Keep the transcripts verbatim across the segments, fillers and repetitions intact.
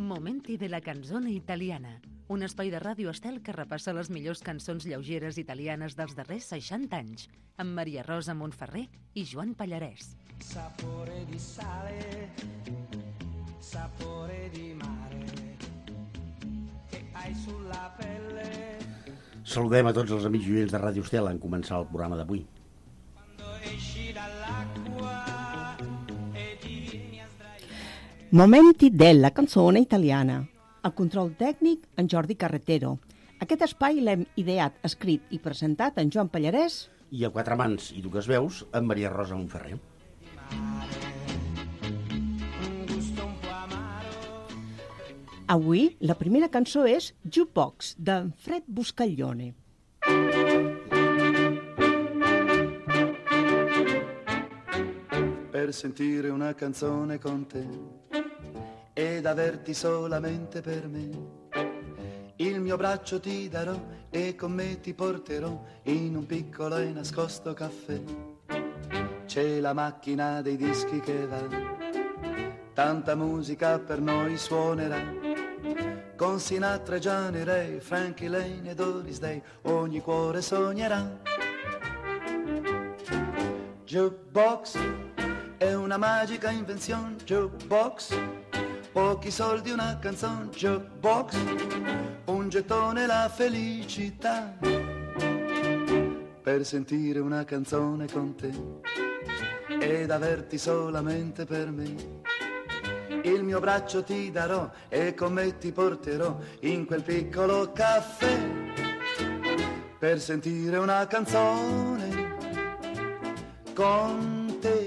Momenti de la canzone italiana, un espai de Ràdio Estel que repassa les millors cançons lleugeres italianes dels darrers seixanta anys, amb Maria Rosa Montferrer i Joan Pallarès. Sapore di sale, sapore di mare, che hai sulla pelle. Saludem a tots els amics i oients de Ràdio Estel en començar el programa d'avui. Momenti della canzone italiana. El control tècnic, en Jordi Carretero. Aquest espai l'hem ideat, escrit i presentat en Joan Pallarès. I a quatre mans i dues veus, en Maria Rosa Montferrer. Avui la primera cançó és Jukebox, d'en Fred Buscaglione. Per sentire una canzone con te ed averti solamente per me, il mio braccio ti darò e con me ti porterò in un piccolo e nascosto caffè. C'è la macchina dei dischi che va, tanta musica per noi suonerà, con Sinatra e Johnny Ray, Frankie Lane e Doris Day, ogni cuore sognerà. Jukebox è una magica invenzione, jukebox, pochi soldi una canzone, jukebox, un gettone la felicità, per sentire una canzone con te ed averti solamente per me. Il mio braccio ti darò e con me ti porterò in quel piccolo caffè, per sentire una canzone con te.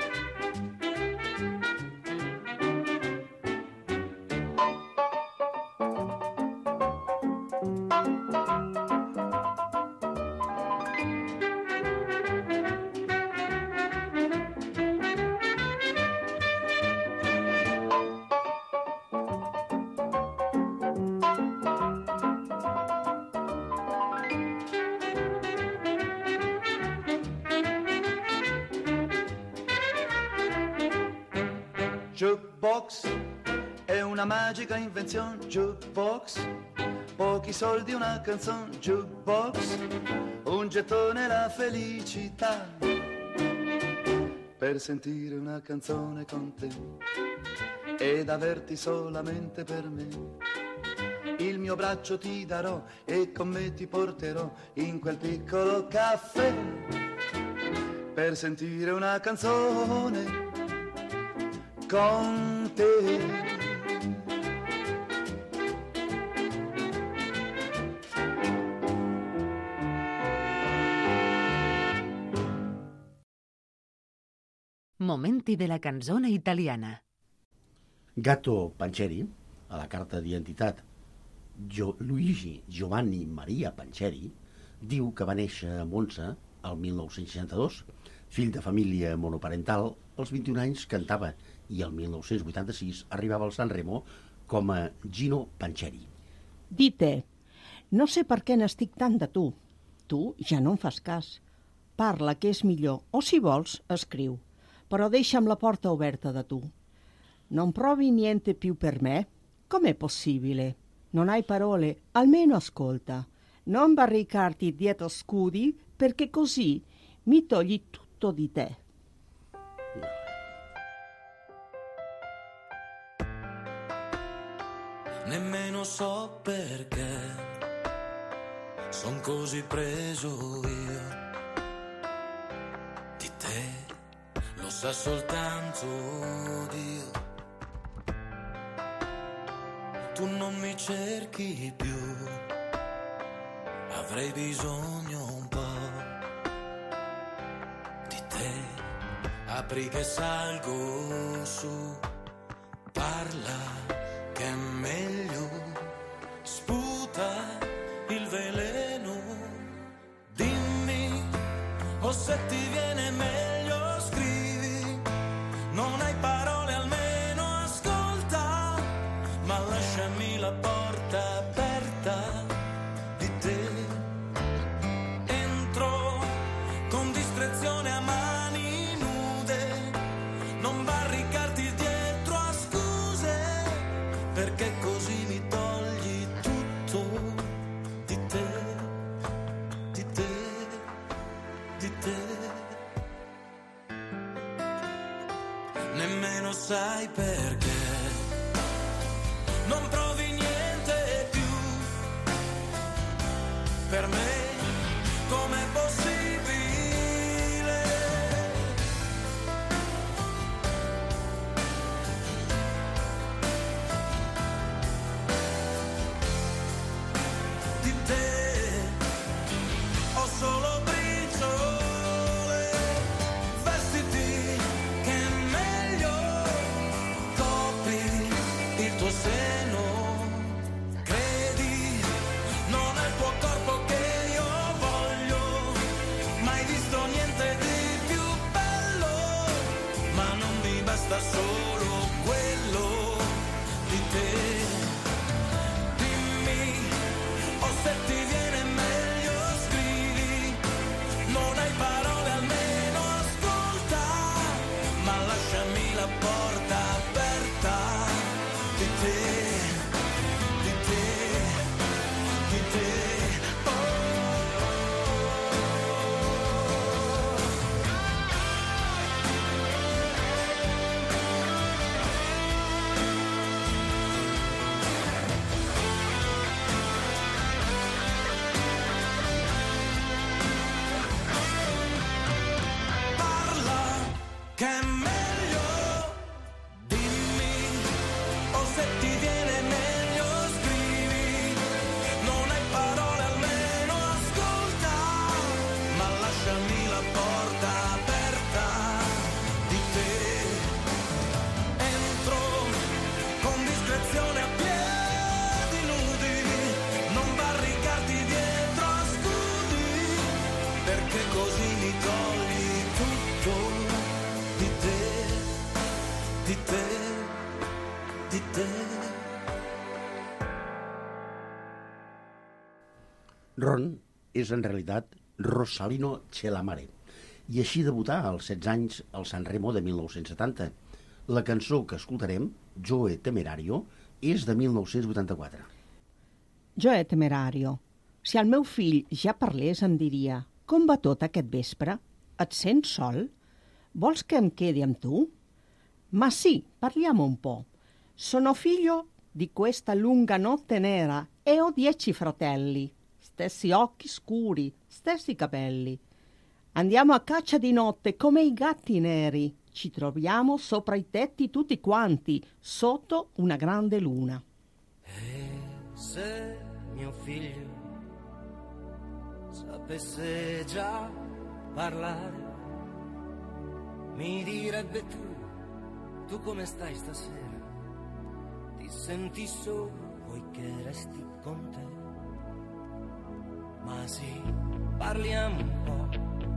Jukebox è una magica invenzione, jukebox, pochi soldi una canzone, jukebox, un gettone la felicità, per sentire una canzone con te ed averti solamente per me. Il mio braccio ti darò e con me ti porterò in quel piccolo caffè, per sentire una canzone con te. Momenti de la canzone italiana. Gatto Pancheri, a la carta d'identitat Gio- Luigi Giovanni Maria Pancheri, diu que va néixer a Monza el mil nou-cents seixanta-dos, fill de família monoparental. Als vint-i-un anys cantava i el mil nou-cents vuitanta-sis arribava al San Remo com a Gino Pancheri. Dite, no sé per què n'estic tant de tu. Tu ja no em fas cas. Parla, que és millor, o si vols, escriu. Però deixa'm la porta oberta de tu. Non provi niente più per me? Com'è possibile? Non hai parole? Almeno ascolta. Non barricarti dietro scudi, perché così mi togli tutto di te. Nemmeno so perché son così preso io di te, lo sa soltanto Dio. Tu non mi cerchi più, avrei bisogno un po' di te. Apri che salgo su, parla che è meglio, sputa il veleno, dimmi, o se ti viene meglio scrivi, non hai parole almeno ascolta, ma lasciami la porta aperta di te, entro con discrezione a mani nude, non barricarti dietro a scuse, perché sai perché non provi niente più per me, com'è possibile? Di te ho solo briciole, vestiti che è meglio, copri il tuo seno, credi non è il tuo corpo che io voglio, mai visto niente di più bello, ma non mi basta solo quello di te. Dimmi, o se ti viene meglio scrivi, non hai parole almeno ascolta, ma lasciami la porta aperta di te, di te, di te. Parla che è meglio, dimmi, o se ti viene meglio scrivi, non hai parole almeno ascolta, ma lasciami la porta aperta di te. Entro con discrezione a piedi nudi, non barricarti dietro a scudi, perché così mi togli tutto di te, di te, di te. Ron és en realitat Rosalino Chelamare i així debutà als setze anys al Sanremo de mil nou-cents setanta. La cançó que escoltarem, Joe Temerario, és de mil nou-cents vuitanta-quatre. Joe Temerario, si el meu fill ja parlés em diria: com va tot aquest vespre? Et sents sol? Vols que em quedi amb tu? Ma sì, parliamo un po'. Sono figlio di questa lunga notte nera e ho dieci fratelli. Stessi occhi scuri, stessi capelli. Andiamo a caccia di notte come i gatti neri. Ci troviamo sopra i tetti tutti quanti, sotto una grande luna. E se mio figlio sapesse già parlare, mi direbbe: tu, tu come stai stasera? Ti senti solo, vuoi che resti con te? Ma sì, parliamo un po'.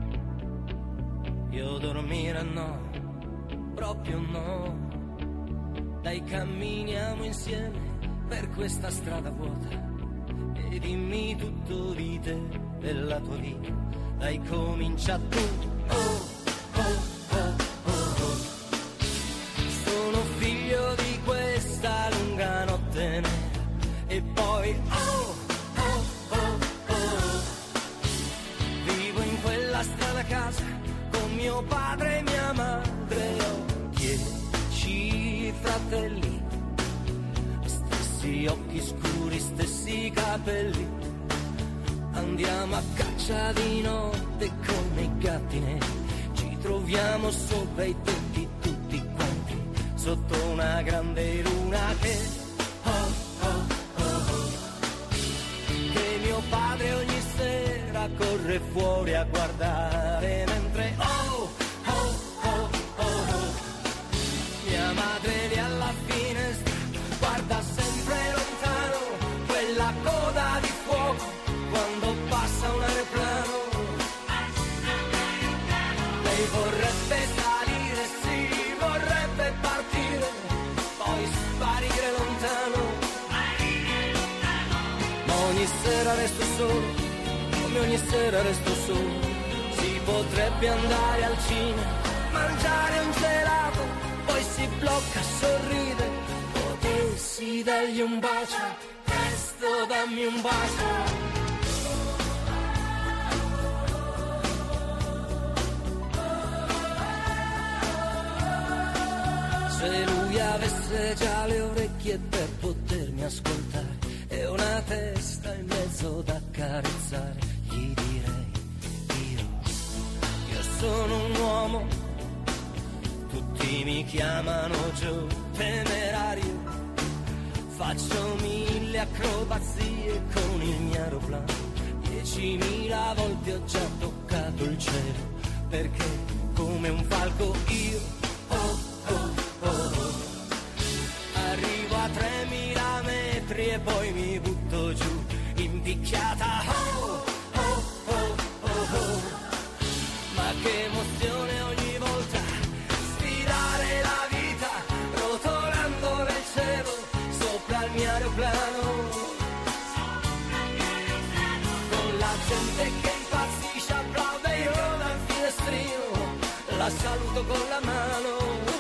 Io dormire no, proprio no. Dai, camminiamo insieme per questa strada vuota e dimmi tutto di te, della tua vita. Dai, comincia tu. Oh, oh, oh, oh, oh. Sono figlio di questa lunga notte nera e poi oh, oh, oh, oh. Vivo in quella strada casa con mio padre e mia madre. Ho dieci fratelli, stessi occhi scuri, stessi capelli. Andiamo a caccia di notte come i gatti neri. Ci troviamo sopra i tetti tutti quanti, sotto una grande luna che oh, oh, oh, oh. Che mio padre ogni sera corre fuori a guardare mentre oh, oh, oh, oh, oh. Mia madre lì alla finestra guarda sempre lontano quella coda di fuoco quando passa un aeroplano. Lei vorrebbe salire, sì, vorrebbe partire, poi sparire lontano. Ma ogni sera resto solo, come ogni sera resto solo. Si potrebbe andare al cinema, mangiare un gelato, poi si blocca, sorride. Potessi dargli un bacio, presto dammi un bacio. Se lui avesse già le orecchie per potermi ascoltare e una testa in mezzo da accarezzare, gli direi io, io sono un uomo, tutti mi chiamano Joe temerario, faccio mille acrobazie con il mio aeroplano, diecimila volte ho già toccato il cielo, perché come un falco io, oh oh oh, oh. Arrivo a tremila metri e poi mi butto giù, impicchiata, oh oh oh oh oh. Ma che emozione ogni volta, sfidare la vita, rotolando nel cielo, sopra il mio aeroplano, con la gente che impazzisce, applaude io dal finestrino, la saluto con la mano.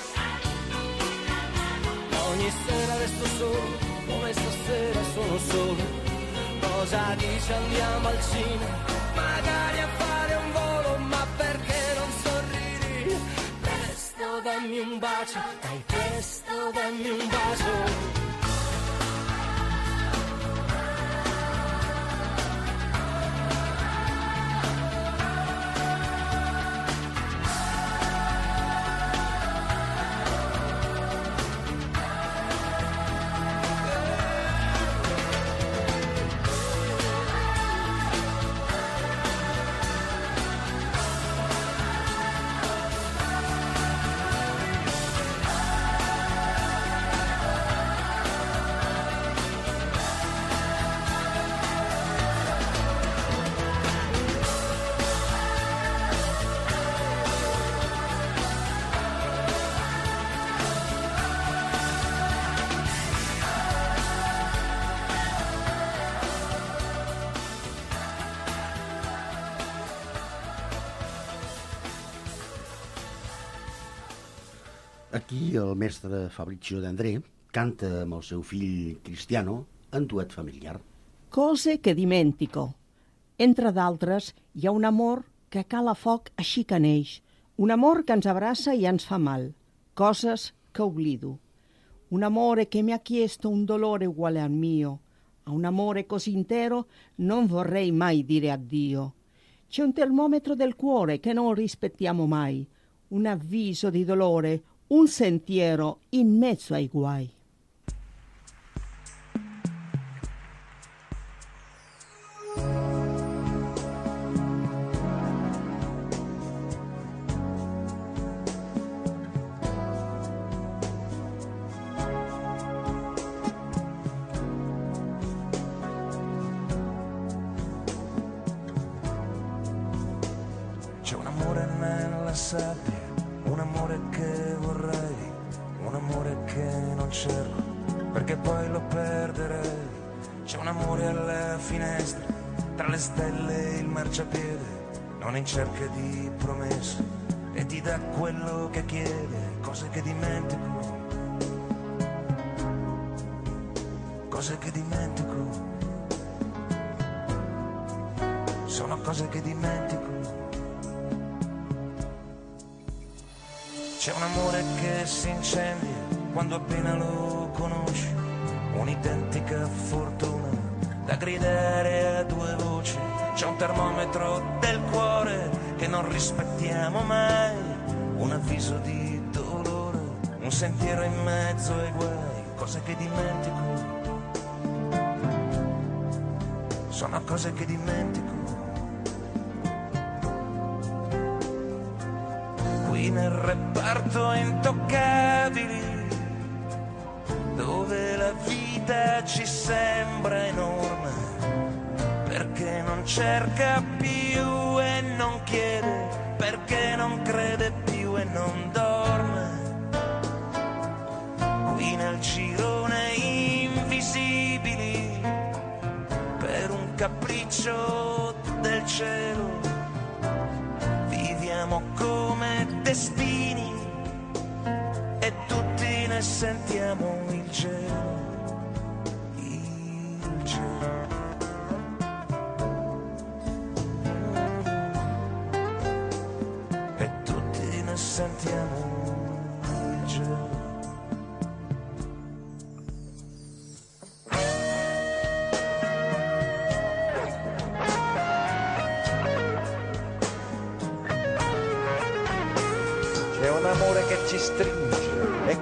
Ogni sera resto solo, come stasera sono solo. Cosa dici andiamo al cinema, magari a fare un volo, ma perché non sorridi? Presto dammi un bacio, dai presto dammi un bacio. Aquí el mestre Fabrizio De André canta amb el seu fill Cristiano en duet familiar. Cose que dimentico. Entre d'altres, hi ha un amor que cala foc així que neix, un amor que ens abraça i ens fa mal, coses que oblido. Un amore che mi ha chiesto un dolore uguale al mio. A un amore così intero non vorrei mai dire addio. C'è un termometro del cuore che non rispettiamo mai, un avviso di dolore, un sentiero in mezzo ai guai. C'è un amore nella sabbia, un amore che vorrei, un amore che non cerco, perché poi lo perderei. C'è un amore alla finestra, tra le stelle e il marciapiede, non in cerca di promesse, e ti dà quello che chiede, cose che dimentico, cose che dimentico, sono cose che dimentico. C'è un amore che si incendia quando appena lo conosci, un'identica fortuna da gridare a due voci. C'è un termometro del cuore che non rispettiamo mai, un avviso di dolore, un sentiero in mezzo ai guai, cose che dimentico, sono cose che dimentico. Qui nel reparto intoccabili, dove la vita ci sembra enorme, perché non cerca più e non chiede, perché non crede più e non dorme. Qui nel girone invisibili, per un capriccio del cielo, viviamo come destini e tutti ne sentiamo il cielo, il cielo. E tutti ne sentiamo il cielo.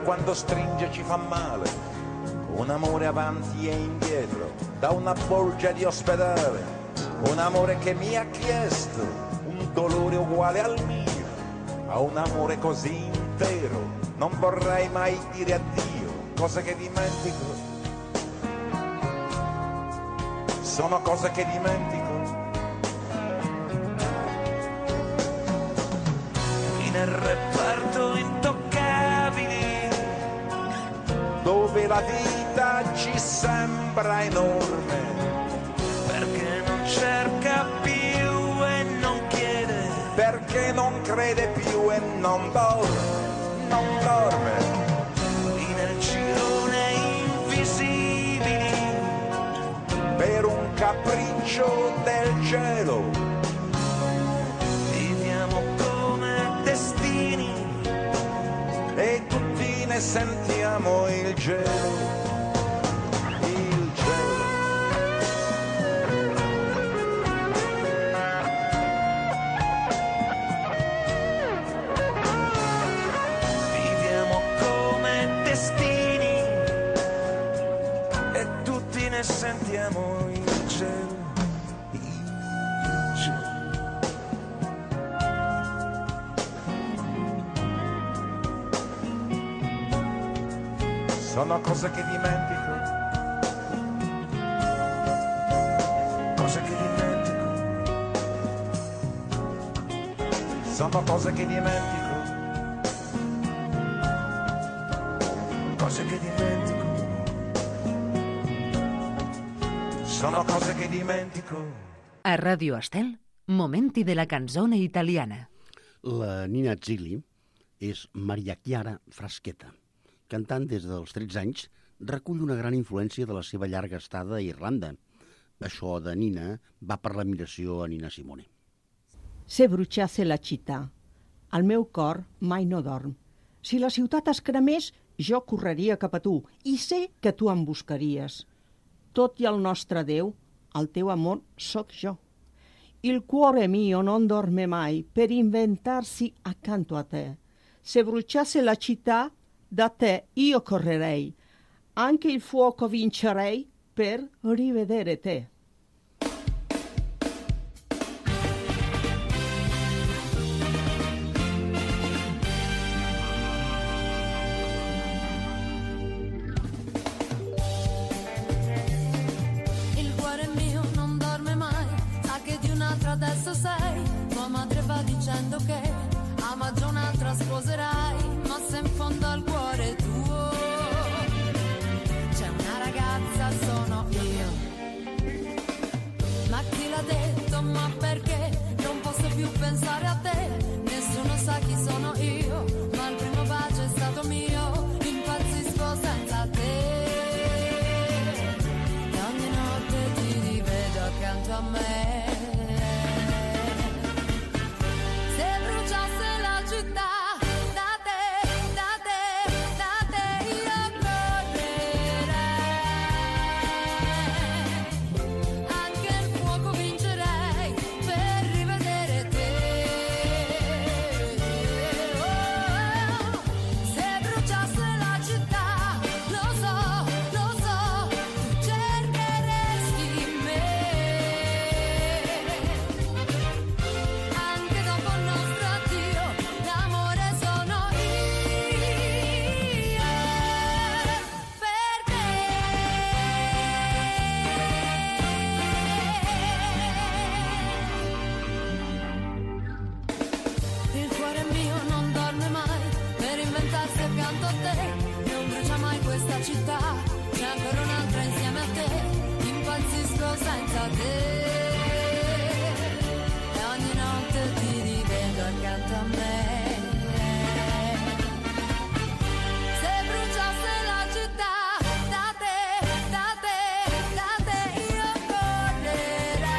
quando stringe ci fa male, un amore avanti e indietro, da una bolgia di ospedale, un amore che mi ha chiesto un dolore uguale al mio, a un amore così intero non vorrei mai dire addio, cose che dimentico, sono cose che dimentico. Nel reparto intoccabili, dove la vita ci sembra enorme, perché non cerca più e non chiede, perché non crede più e non dorme, non dorme. Nel girone invisibili, per un capriccio del cielo, destini e tutti ne sentiamo il gelo, il gelo. Viviamo come destini e tutti ne sentiamo il gelo. Sono cose che dimentico, cose che dimentico, sono cose che dimentico, cose che dimentico, sono cose che dimentico. A Radio Estel, momenti de la canzone italiana. La Nina Zilli és Maria Chiara Frasqueta. Cantant des dels tretze anys, recull una gran influència de la seva llarga estada a Irlanda. Això de Nina va per l'admiració a Nina Simone. Se bruciasse la città, el meu cor mai no dorm. Si la ciutat es cremés, jo correria cap a tu i sé que tu em buscaries. Tot i el nostre Déu, el teu amor sóc jo. Il cuore mio non dorme mai per inventarsi accanto a te. Se bruciasse la città, da te io correrei, anche il fuoco vincerei per rivedere te. Il cuore mio non dorme mai, sa che di un'altra adesso sei. Tua madre va dicendo che a maggio un'altra sposerai, ma se in fondo al cuore tuo c'è una ragazza, sono io. Ma chi l'ha detto, ma perché non posso più pensare a te? Nessuno sa chi sono io, ma il primo bacio è stato mio, impazzisco senza te. E ogni notte ti rivedo accanto a me. Se bruciasse la città, città, c'è ancora un'altra insieme a te, impazzisco senza te. E ogni notte ti rivedo accanto a me. Se bruciasse la città, da te, da te, da te io correrei.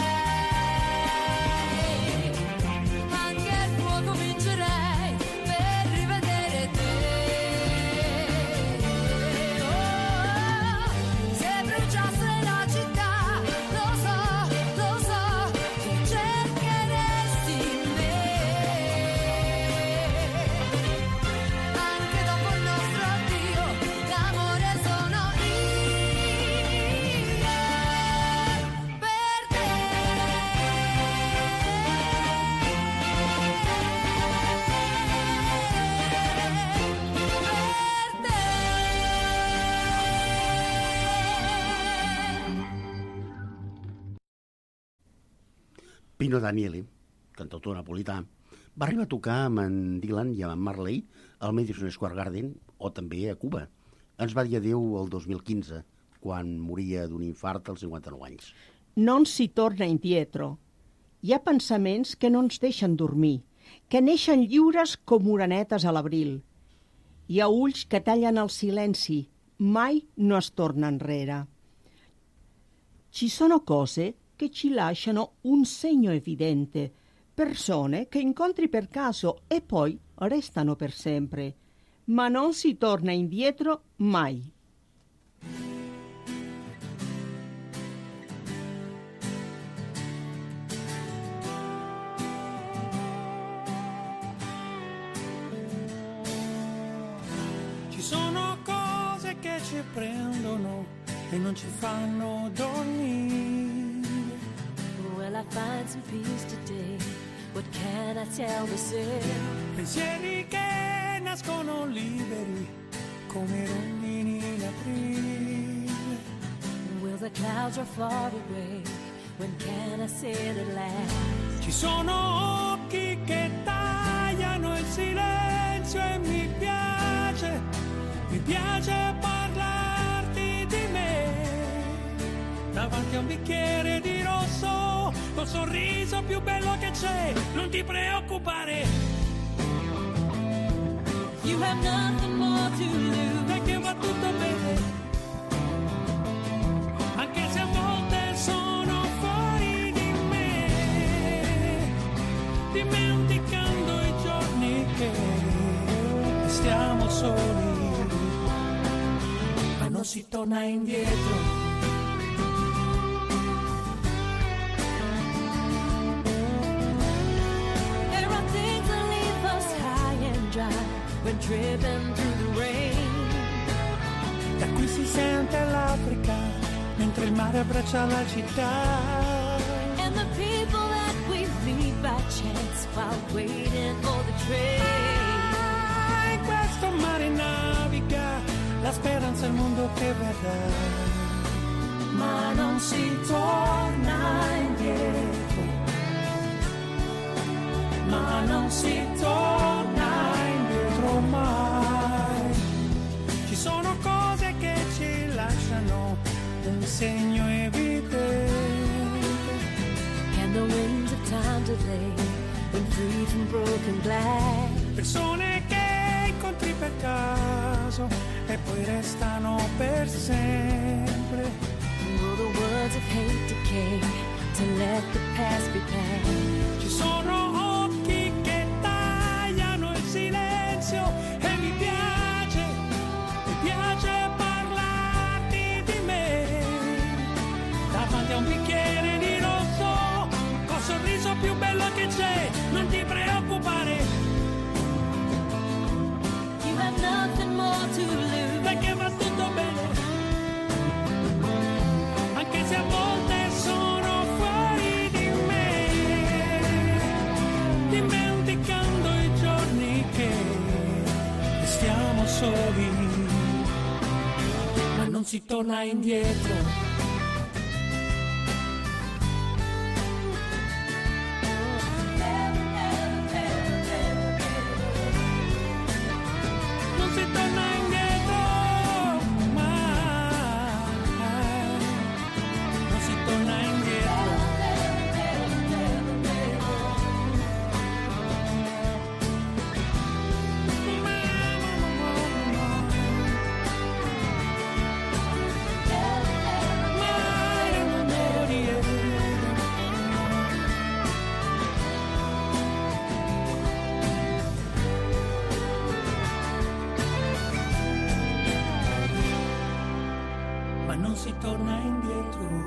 Anche il fuoco vincerei per rivedere te. Se bruciasse la città, lo so, Pino Daniele, cantautor napolità, va arribar a tocar amb en Dylan i amb en Marley al Madison Square Garden o també a Cuba. Ens va dir adéu el dos mil quinze, quan moria d'un infart als cinquanta-nou anys. Non si torna indietro. Hi ha pensaments que no ens deixen dormir, que neixen lliures com orenetes a l'abril. Hi ha ulls que tallen el silenci, mai no es torna enrere. Ci sono cose che ci lasciano un segno evidente, persone che incontri per caso e poi restano per sempre, ma non si torna indietro mai. Ci sono cose che ci prendono e non ci fanno dormire. Will I find some peace today? What can I tell myself? Pensieri che nascono liberi come rondini in aprile. Will the clouds are far away? When can I say it at last? Ci sono occhi che tagliano il silenzio e mi piace, mi piace parlarti di me. Davanti a un bicchiere di rosso, col sorriso più bello che c'è, non ti preoccupare. You have nothing more to lose. Perché va tutto bene, anche se a volte sono fuori di me, dimenticando i giorni che stiamo soli, ma non si torna indietro. When driven through the rain. Da qui si sente l'Africa mentre il mare abbraccia la città. And the people that we meet by chance while waiting for the train. Ah, in questo mare naviga la speranza al mondo che verrà. Ma non si torna indietro. Ma non si torna indietro mai. Ci sono cose che ci lasciano un segno evidente. And the winds of time delay when free from broken glass. Persone che incontri per caso e poi restano per sempre. Will the words of hate decay to let the past be past? Ci sono occhi che tagliano il silenzio e mi piace, mi piace parlarti di me. Davanti a un bicchiere di rosso, col sorriso più bello che c'è, non ti preoccupare. You have nothing more to lose. Perché va tutto bene, anche se a volte sono fuori di me, dimenticando i giorni che stiamo soli, ma non si torna indietro. Non si torna indietro mai, non si torna indietro. Mai non morire. Ma non si torna indietro.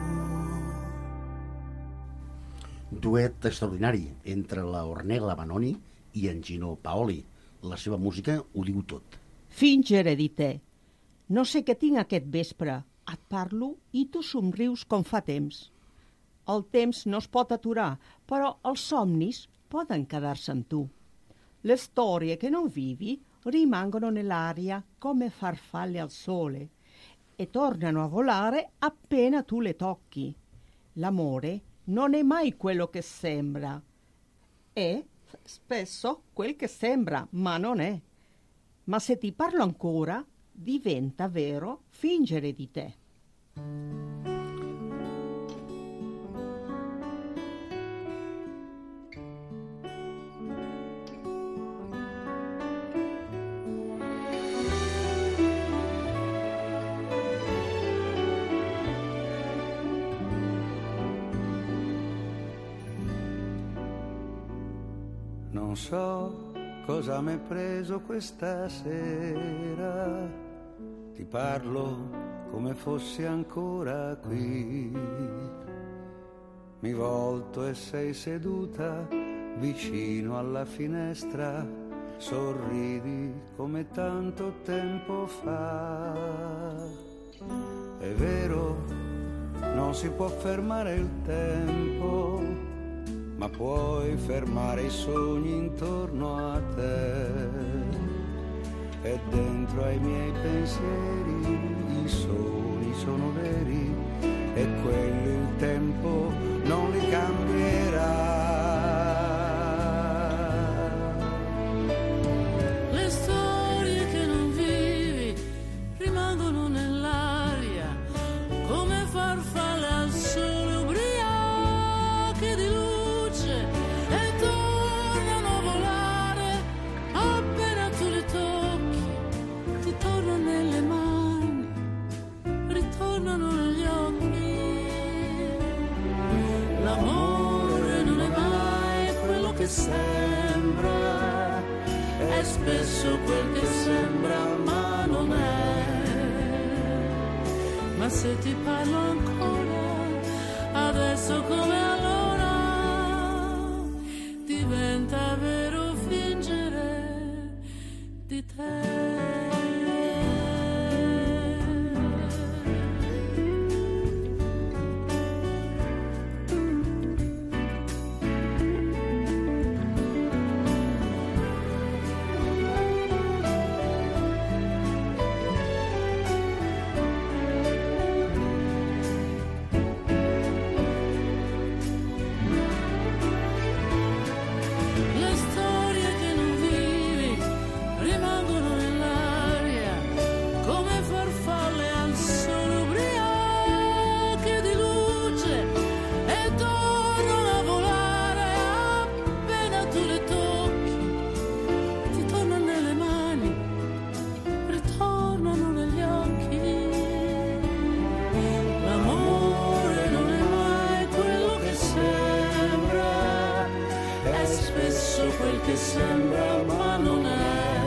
Duet extraordinari entre la Ornella Vanoni i en Gino Paoli. La seva música ho diu tot. Fingere di te. No sé què tinc aquest vespre. Et parlo i tu somrius com fa temps. El temps no es pot aturar, però els somnis poden quedar-se amb tu. Le storie che non vivi rimangono nell'aria come farfalle al sole e tornano a volare appena tu le tocchi. L'amore non è mai quello che sembra. È spesso quel che sembra, ma non è. Ma se ti parlo ancora, diventa vero fingere di te. Non so cosa m'è preso questa sera, ti parlo come fossi ancora qui. Mi volto e sei seduta vicino alla finestra, sorridi come tanto tempo fa. È vero, non si può fermare il tempo, ma puoi fermare i sogni intorno a te. E dentro ai miei pensieri i sogni sono veri, e quelli il tempo non li cambierà. Le storie che non vivi rimangono nell'aria come farfalle al sole ubriache di luce, e tornano a volare appena tu le tocchi, ti tornano nelle mani, ritornano negli occhi. L'amore non è mai quello che sembra, è spesso quel che sembra ma non è. Ma se ti parlo ancora, adesso come allora, diventa vero fingere di te. Le storie che non vivi rimangono nell'aria come farfalle al sole ubriache di luce, e tornano a volare appena tu le tocchi, ti tornano nelle mani, ritornano negli occhi. L'amore non è mai quello che sembra, è spesso quel che sembra ma non è.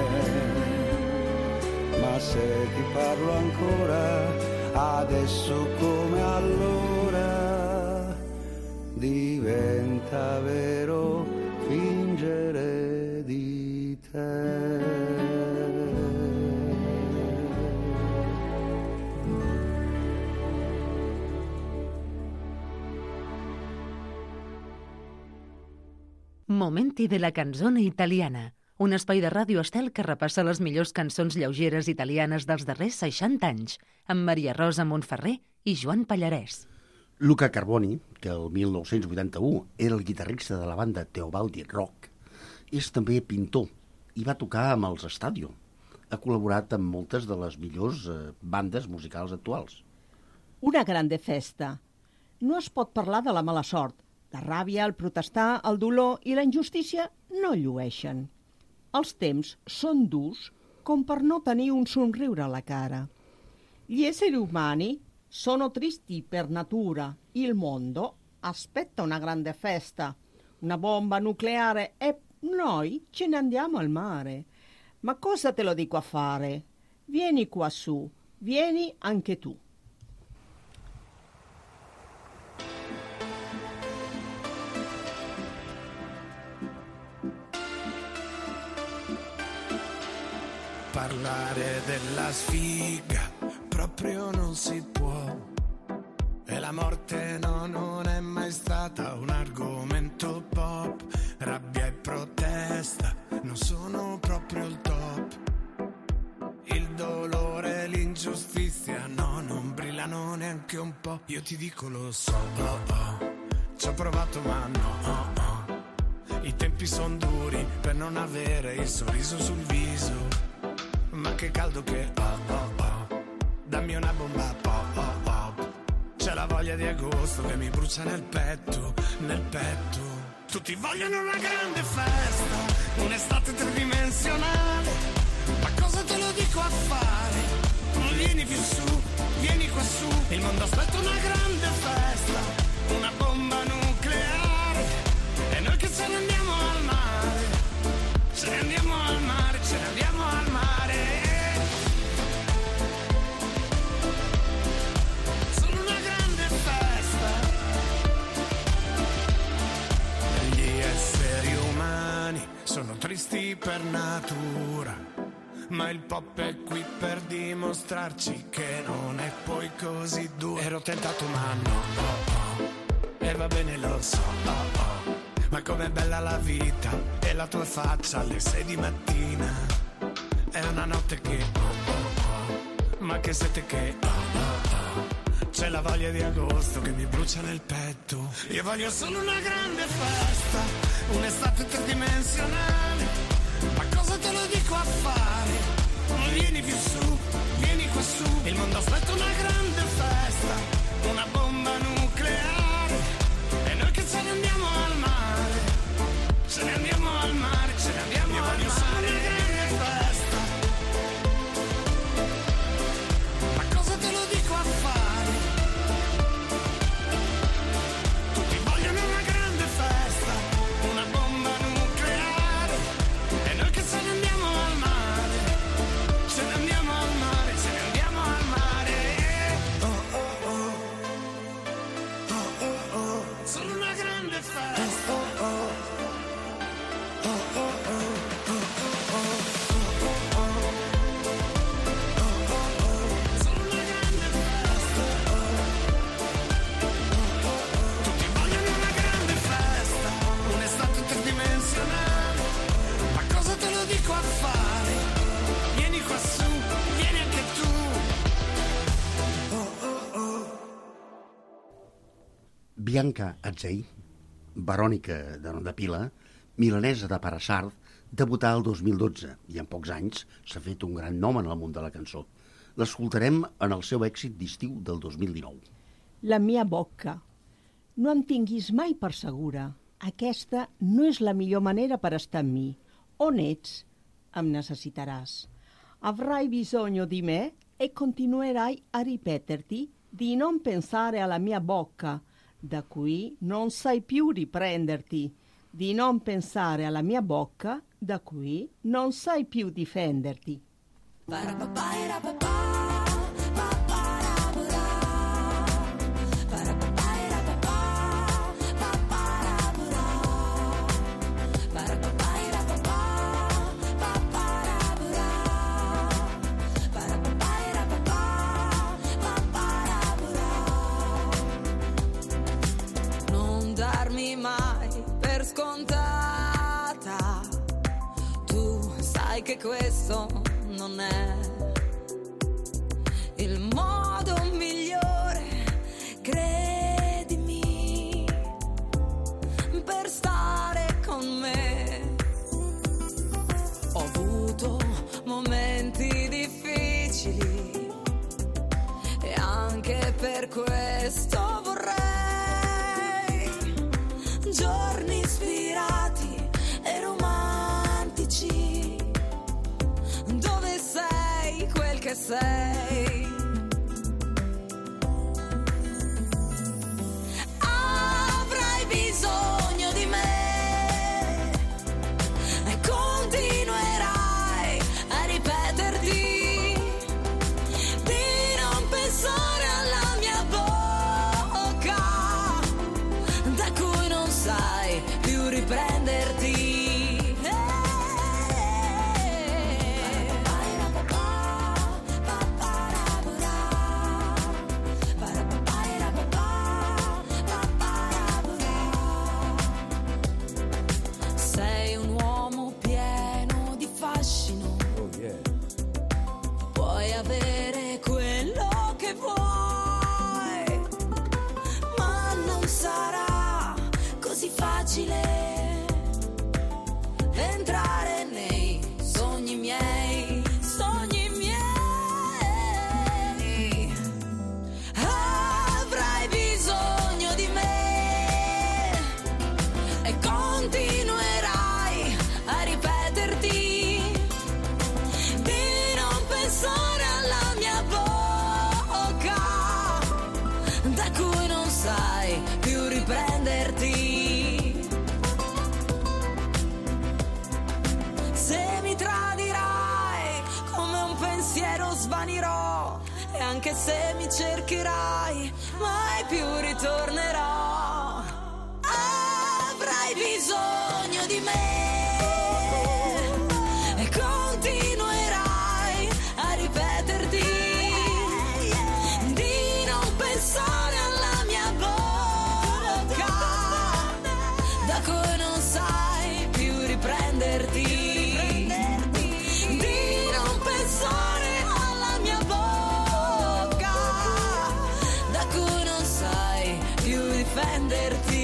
Ma se ti parlo ancora, adesso come allora, diventa vero fingere di te. Momenti de la canzone italiana, un espai de Ràdio Estel que repassa les millors cançons lleugeres italianes dels darrers seixanta anys, amb Maria Rosa Montferrer i Joan Pallarès. Luca Carboni, que el mil nou-cents vuitanta-u era el guitarrista de la banda Teobaldi Rock, és també pintor i va tocar amb els Estadio. Ha col·laborat amb moltes de les millors eh, bandes musicals actuals. Una grande festa. No es pot parlar de la mala sort. La ràbia, el protestar, el dolor i la injustícia no llueixen. Els temps són durs com per no tenir un somriure a la cara. Gli esseri umani sono tristi per natura. Il mondo aspetta una grande festa, una bomba nucleare, e noi ce ne andiamo al mare. Ma cosa te lo dico a fare? Vieni qua su, vieni anche tu. Parlare della sfiga proprio non si può, e la morte no, non è mai stata un argomento pop. Rabbia e protesta non sono proprio il top. Il dolore e l'ingiustizia no, non brillano neanche un po'. Io ti dico lo so, oh, oh. C'è ho provato ma no, oh, oh. I tempi son duri per non avere il sorriso sul viso. Ma che caldo che ho, oh, oh. Dammi una bomba pop, oh, oh. C'è la voglia di agosto che mi brucia nel petto, nel petto. Tutti vogliono una grande festa, un'estate tridimensionale. Ma cosa te lo dico a fare? Non vieni più su, vieni qua su. Il mondo aspetta una grande festa, una bomba nucleare. E noi che ce ne andiamo al mare, ce ne andiamo al mare, ce ne andiamo al mare. Solo una grande festa. Gli esseri umani sono tristi per natura, ma il pop è qui per dimostrarci che non è poi così duro. Ero tentato ma no, oh, oh. E va bene lo so, oh, oh. Ma com'è bella la vita e la tua faccia alle sei di mattina. È una notte che oh, oh, oh. Ma che sete che oh, oh, oh. C'è la voglia di agosto che mi brucia nel petto. Io voglio solo una grande festa, un'estate tridimensionale. Ma cosa te lo dico a fare? Non vieni più su, vieni qua su. Il mondo aspetta una grande festa, una bomba nucleare. E noi che ce ne andiamo al mare, ce ne andiamo al mare, ce ne andiamo Io al mare. Io voglio solo una grande festa. Ma cosa te lo dico a fare? Tutti vogliono una grande festa, una bomba nucleare. E noi che ce ne andiamo al mare, ce ne andiamo al mare, ce ne andiamo al mare. Oh oh oh, oh oh oh, solo una grande festa. Oh oh oh, oh oh oh, oh oh oh, oh oh oh, solo una grande festa. Tutti vogliono una grande festa, un'estate tridimensionale. Ma cosa te lo dico a fare? Vieni qua su, vieni anche tu. Oh oh oh. Bianca Atzei, barònica de Rondapila, milanesa de Parasard, debutà el dos mil dotze i en pocs anys s'ha fet un gran nom en el món de la cançó. L'escoltarem en el seu èxit d'estiu del dos mil dinou. La mia bocca. No em tinguis mai per segura. Aquesta no és la millor manera per estar amb mi. On ets? Em necessitaràs. Avrai bisogno di me e continuerai a ripeterti di non pensare alla mia bocca. Da qui non sai più riprenderti. Di non pensare alla mia bocca, da qui non sai più difenderti. Non darmi mai per scontata, tu sai che questo non è il modo migliore, credimi, per stare con me. Ho avuto momenti difficili e anche per questo vorrei giorni ispirati e romantici, dove sei quel che sei. Avrai bisogno di me e continuerai a ripeterti di non pensare alla mia bocca, da cui non sai più riprenderti. che se mi cercherai mai più ritornerò. Avrai bisogno di me e continuerai a ripeterti di non pensare alla mia bocca da cui non sai più riprenderti, di non pensare alla mia bocca da cui non sai più difenderti.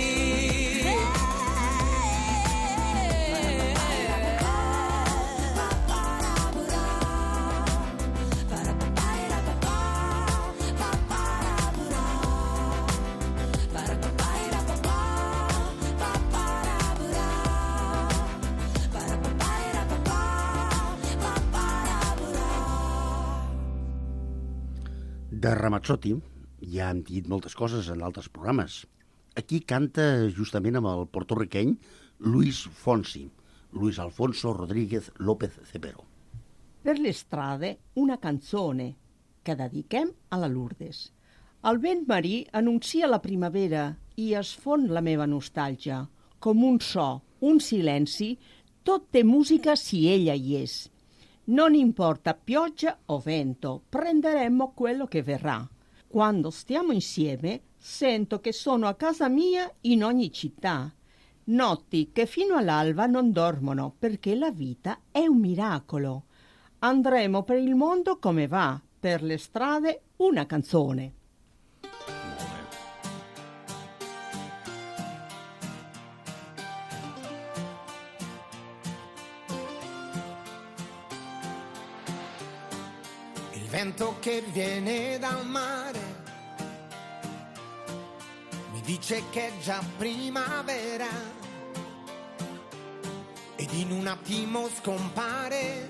De Ramazzotti ja hem dit moltes coses en altres programes. Aquí canta justament amb el porto-riqueny Luis Fonsi, Luis Alfonso Rodríguez López Cepero. Per le strade, una canzone que dediquem a la Lourdes. El vent marí anuncia la primavera i es fon la meva nostàlgia. Com un so, un silenci, tot té música si ella hi és. Non importa pioggia o vento, prenderemo quello che verrà. Quando stiamo insieme, sento che sono a casa mia in ogni città. Notti che fino all'alba non dormono, perché la vita è un miracolo. Andremo per il mondo come va, per le strade una canzone. Il vento che viene dal mare mi dice che è già primavera ed in un attimo scompare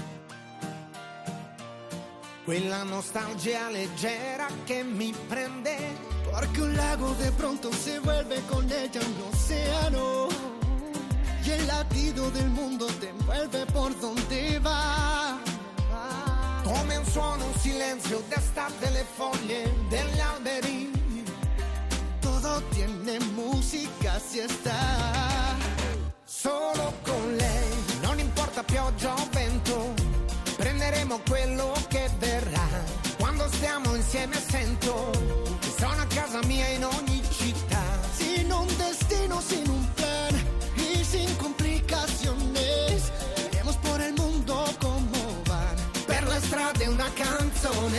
quella nostalgia leggera che mi prende, porque un lago de pronto se vuelve con ella un océano y el latido del mundo te envuelve por donde va. Come un suono, un silenzio d'estate, le foglie degli alberi. Todo tiene música si está solo con lei. Non importa pioggia o vento, prenderemo quello che verrà. Quando stiamo insieme sento che sono a casa mia in ogni città. Sin un destino, sin un plan y sin complicaciones, iremos por el mundo como la strada è una canzone,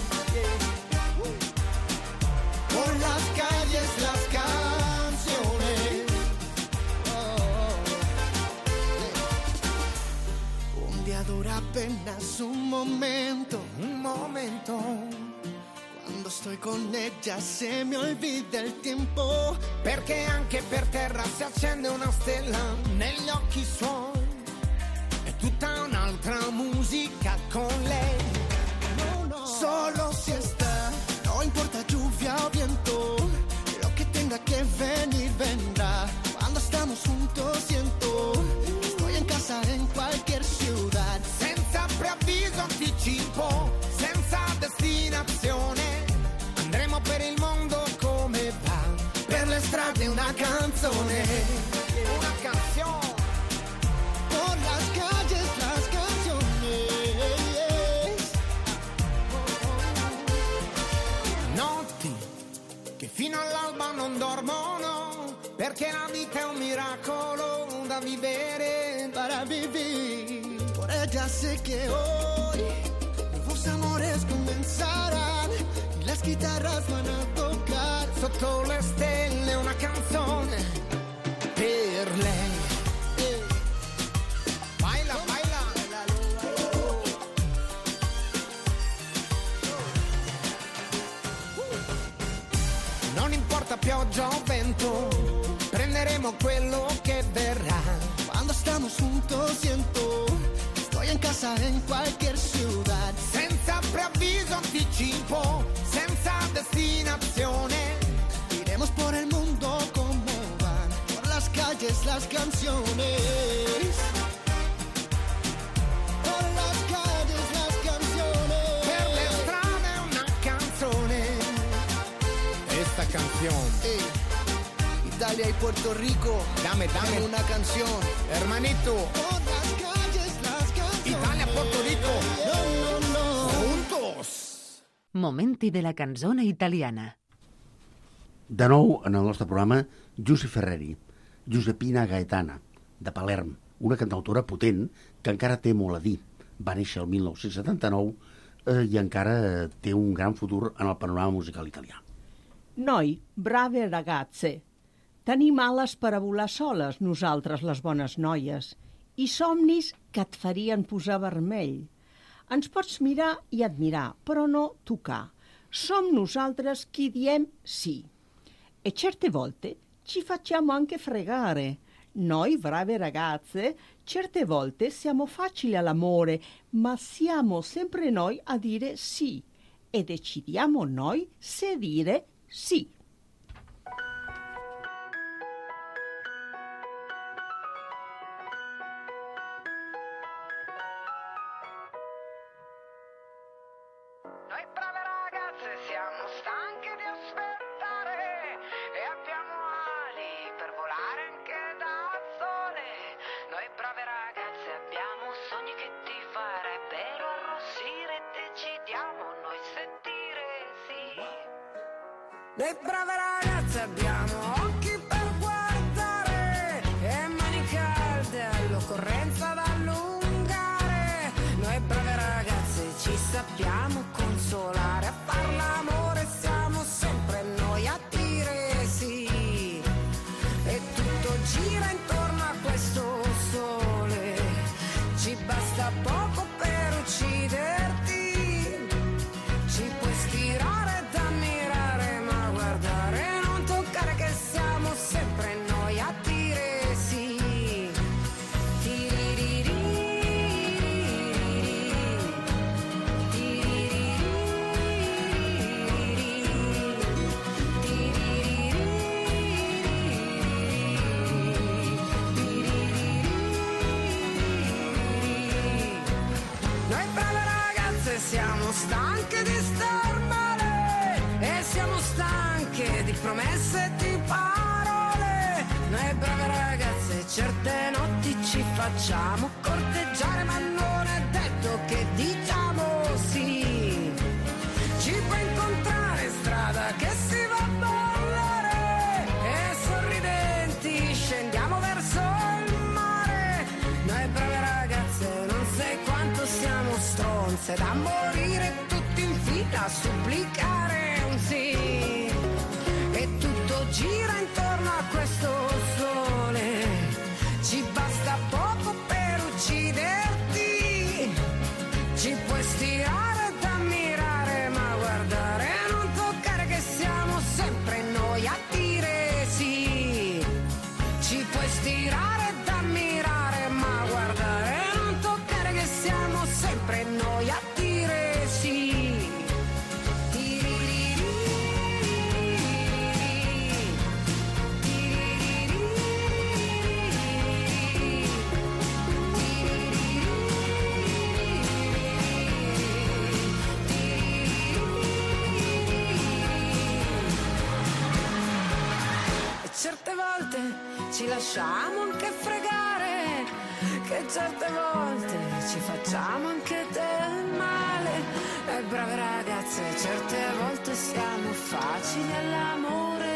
por las calles las canciones. Oh. Un día dura apenas un momento, un momento. Quando sto con ella se mi olvida il tempo, perché anche per terra si accende una stella negli occhi suoi. Tutta un'altra musica con lei. No, no. Solo si está, no importa lluvia o viento, lo que tenga que venir vendrá. Cuando estamos juntos siento que estoy en casa en cualquier ciudad. Senza preavviso, anticipo, senza destinazione, andremo per il mondo come va. Per le strade una canzone, una canzone. Por las calles las canciones. Notti che fino all'alba non dormono, perché la vita è un miracolo da vivere, para vivir. Por ella sé que hoy nuevos amores comenzarán y las guitarras van a tocar. Sotto le stelle una canzone per lei. Pioggia o vento, prenderemo quello che verrà. Quando estamos juntos siento que estoy en casa en cualquier ciudad. Senza preavviso, anticipo, senza destinazione, iremos por el mundo como van, por las calles las canciones. Por las calles las canciones. Per le strade una canzone. canción. Hey, Italia y Puerto Rico. Dame, dame. En una canción. Hermanito. Por las calles, las canciones. Italia, Puerto Rico. No, no, no. Juntos. Momenti de la canzona italiana. De nou, en el nostre programa, Giusy Ferreri, Giuseppina Gaetana, de Palerm, una cantautora potent que encara té molt a dir. Va néixer el mil nou-cents setanta-nou eh, i encara té un gran futur en el panorama musical italià. Noi, brave ragazze, tenim ales per a volar soles, nosaltres, les bones noies, i somnis que et farien posar vermell. Ens pots mirar i admirar, però no tocar. Som nosaltres qui diem sì. E certe volte ci facciamo anche fregare. Noi, brave ragazze, certe volte siamo facili all'amore, ma siamo sempre noi a dire sì. E decidiamo noi se dire sì. Noi brave ragazze siamo stanche di aspettare e abbiamo ali per volare anche da sole. Noi brave ragazze abbiamo sogni che ti farebbero arrossire e decidiamo noi se dire sì. Noi brave ragazze abbiamo occhi per guardare e mani calde all'occorrenza da allungare. Noi brave ragazze ci sappiamo consolare, a far l'amore siamo sempre noi a dire sì. E tutto gira intorno a questo sole, ci basta poco per ucciderti. Ci puoi stirare ed ammirare, ma guardare, non toccare che siamo sempre noi a dire sì. Noi brave ragazze siamo stanche di star male e siamo stanche di promesse e di parole. Noi brave ragazze certe notti ci facciamo corteggiare, ma non è detto che diciamo sì. Ci puoi incontrare in strada che si va a ballare e sorridenti scendiamo verso il mare. Noi brave ragazze non sai quanto siamo stronze da morire tutti in fila a supplicare un sì. E tutto gira intorno a questo sole, ci basta poco per ucciderti. Ci puoi stirare ed ammirare, ma guardare, non toccare che siamo sempre noi a dire sì. Ci puoi stirare ed ammirare, ma guardare, non toccare che siamo sempre noi a dire sì. E certe volte ci lasciamo anche fregare, che certe volte ci facciamo anche del male. E brave ragazze, certe volte siamo facili all'amore,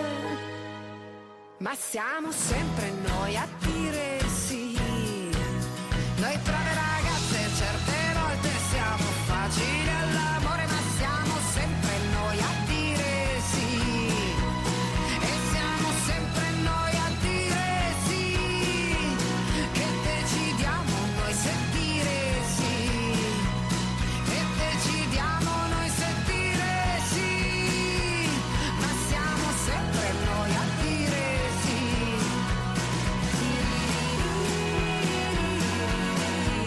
ma siamo sempre noi a dire sì. Noi brave ragazze, certe volte siamo facili all'amore, ma siamo sempre noi a dire sì. E siamo sempre noi a dire sì, che decidiamo noi se dire sì. E decidiamo noi se dire sì, ma siamo sempre noi a dire sì.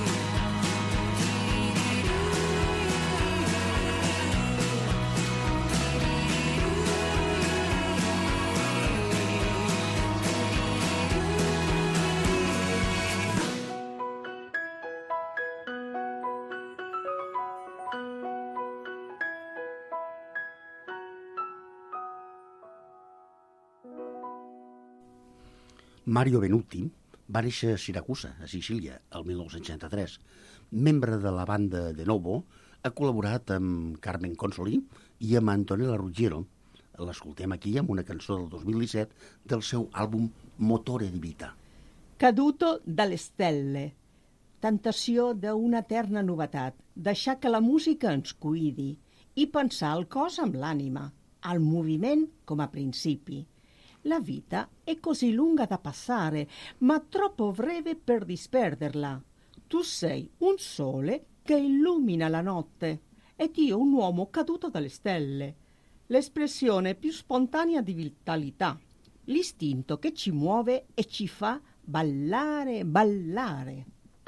Mario Benuti va néixer a Siracusa, a Sicília, el mil nou-cents seixanta-tres. Membre de la banda De Novo, ha col·laborat amb Carmen Consoli i amb Antonella Ruggiero. L'escoltem aquí amb una cançó del dos mil disset del seu àlbum Motore di Vita. Caduto dalle stelle. Tentació d'una eterna novetat, deixar que la música ens cuidi i pensar el cos amb l'ànima, al moviment com a principi. La vita è così lunga da passare, ma troppo breve per disperderla. Tu sei un sole che illumina la notte ed io un uomo caduto dalle stelle. L'espressione più spontanea di vitalità, l'istinto che ci muove e ci fa ballare, ballare.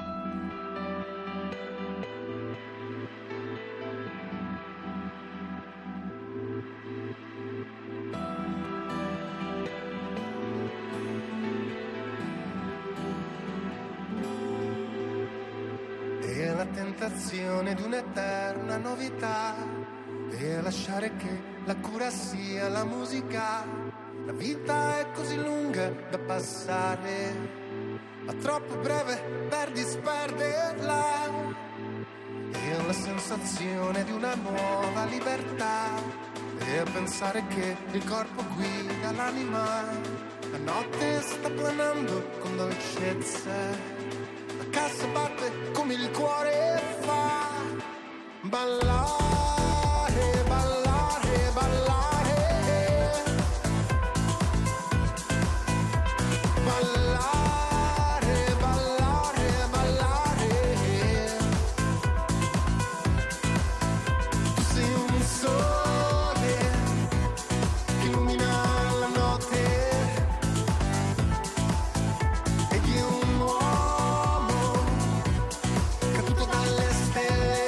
E la tentazione di un'eterna novità e lasciare che la cura sia la musica. La vita è così lunga da passare, ma troppo breve per disperderla. E la sensazione di una nuova libertà e a pensare che il corpo guida l'anima. La notte sta planando con dolcezza, la cassa batte come il cuore fa. Ballare, ballare, ballare, ballare, ballare, ballare. Tu sei un sole che illumina la notte ed io un uomo caduto dalle stelle,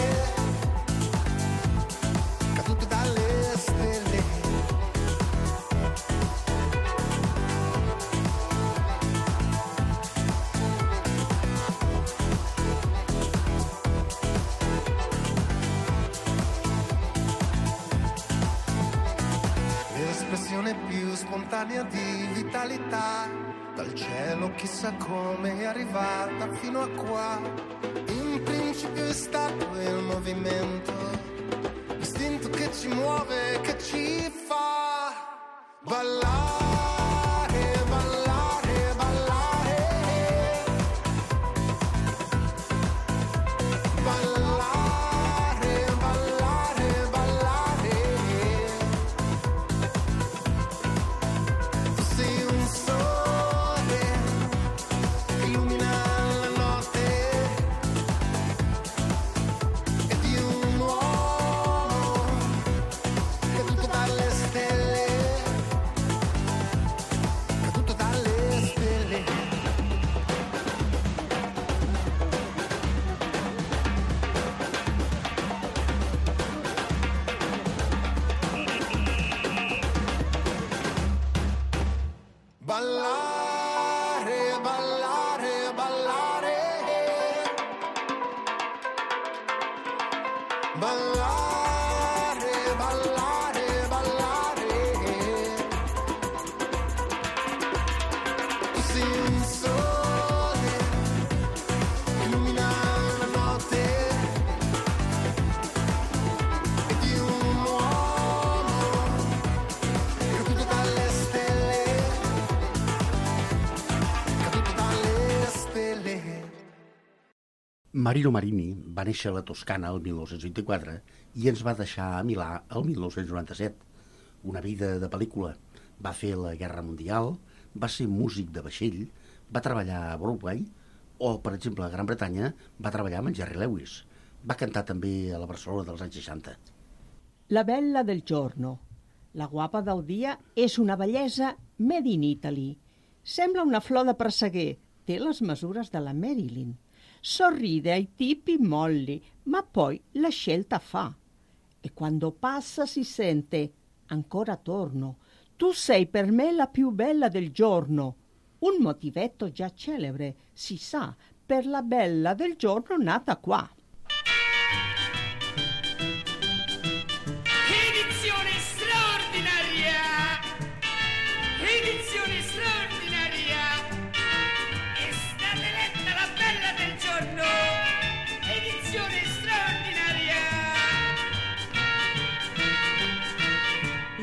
caduto dalle stelle. L'espressione più spontanea di vitalità, dal cielo chissà come è arrivata fino a qua. In principio è stato il movimento, l'istinto che ci muove, che ci fa ballare, ballare, ballare, ballare, ballare, ballare. Tu sei un sole che illumina la notte ed io un uomo caduto dalle stelle, caduto dalle stelle. Ballare, ballare, ballare, ballare, ballare, ballare. Tu sei un sole che illumina la notte ed io un uomo caduto dalle stelle, caduto dalle stelle. Marino Marini va néixer a la Toscana el mil nou-cents vint-i-quatre i ens va deixar a Milà el mil nou-cents noranta-set. Una vida de pel·lícula. Va fer la Guerra Mundial, va ser músic de vaixell, va treballar a Broadway o, per exemple, a Gran Bretanya va treballar amb en Jerry Lewis. Va cantar també a la Barcelona dels anys seixanta. La bella del giorno. La guapa del dia és una bellesa made in Italy. Sembla una flor de presseguer. Té les mesures de la Marilyn. Sorride ai tipi molli, ma poi la scelta fa. E quando passa si sente, ancora torno. Tu sei per me la più bella del giorno. Un motivetto già celebre, si sa, per la bella del giorno nata qua. Edizione straordinaria! Edizione straordinaria!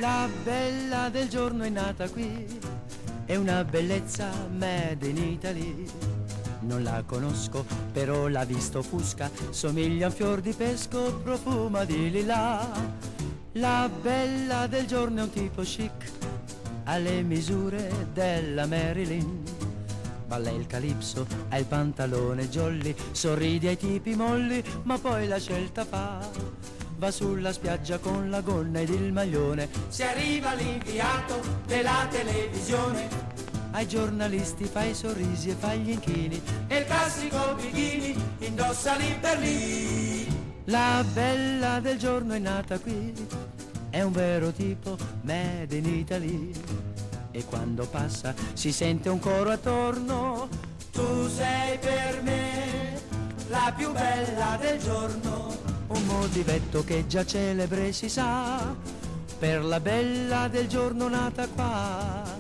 La bella del giorno è nata qui, è una bellezza made in Italy. Non la conosco, però l'ha visto fusca, somiglia a un fior di pesco, profuma di lilla. La bella del giorno è un tipo chic, alle misure della Marilyn. Balla il calipso, ha il pantalone jolly, sorride ai tipi molli, ma poi la scelta fa. Va sulla spiaggia con la gonna ed il maglione, si arriva l'inviato della televisione. Ai giornalisti fa i sorrisi e fa gli inchini, e il classico bikini indossa lì per lì. La bella del giorno è nata qui, è un vero tipo made in Italy. E quando passa si sente un coro attorno, tu sei per me la più bella del giorno. Un motivetto che già celebre si sa, per la bella del giorno nata qua.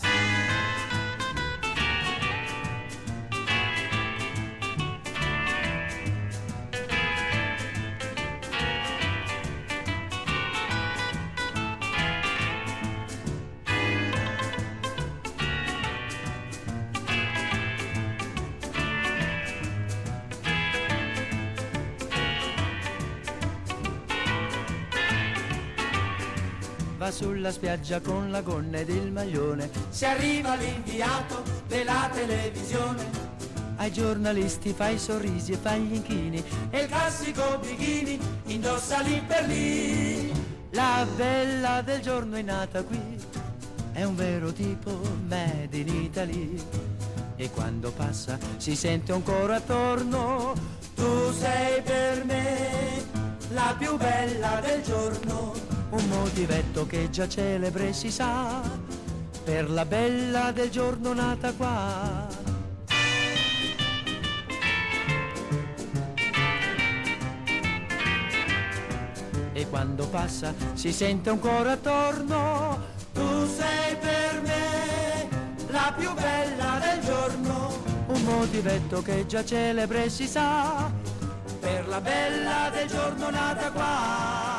Va sulla spiaggia con la gonna ed il maglione, si arriva l'inviato della televisione. Ai giornalisti fa i sorrisi e fa gli inchini, e il classico bikini indossa lì per lì. La bella del giorno è nata qui, è un vero tipo made in Italy. E quando passa si sente un coro attorno, tu sei per me la più bella del giorno. Un motivetto che già celebre si sa, per la bella del giorno nata qua. E quando passa si sente un coro attorno, tu sei per me la più bella del giorno. Un motivetto che già celebre si sa, per la bella del giorno nata qua.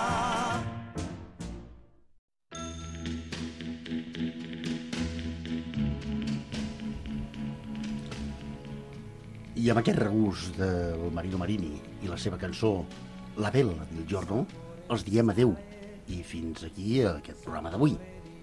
I amb aquest regust del Marino Marini i la seva cançó La Bella del Giorno els diem adeu i fins aquí aquest programa d'avui.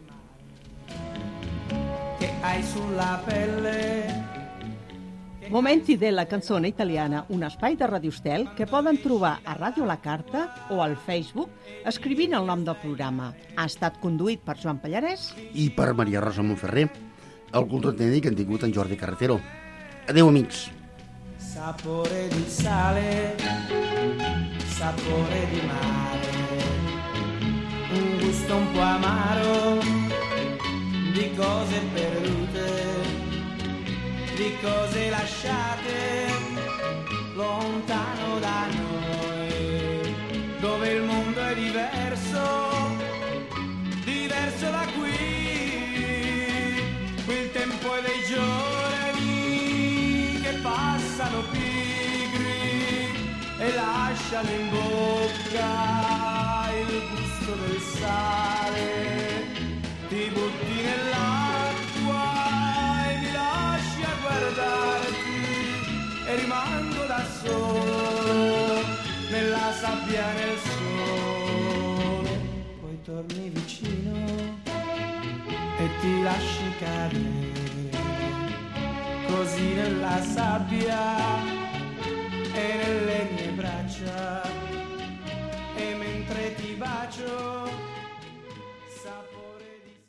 Che hai sulla pelle. Momenti della canzone italiana, un espai de Radio Estel que poden trobar a Ràdio La Carta o al Facebook escrivint el nom del programa. Ha estat conduït per Joan Pallarès i per Maria Rosa Montferrer. El control tècnic han tingut en Jordi Carretero. Adeu, amics. Sapore di sale, sapore di mare, un gusto un po' amaro di cose perdute, di cose lasciate lontano da noi, dove il mondo è diverso, diverso da qui, qui il tempo è dei giorni che passano pigri e lasciano in bocca il gusto del sale. Ti butti nell'acqua e mi lasci a guardarti e rimango da solo nella sabbia e nel sole. Poi torni vicino e ti lasci cadere così nella sabbia e nelle mie braccia, e mentre ti bacio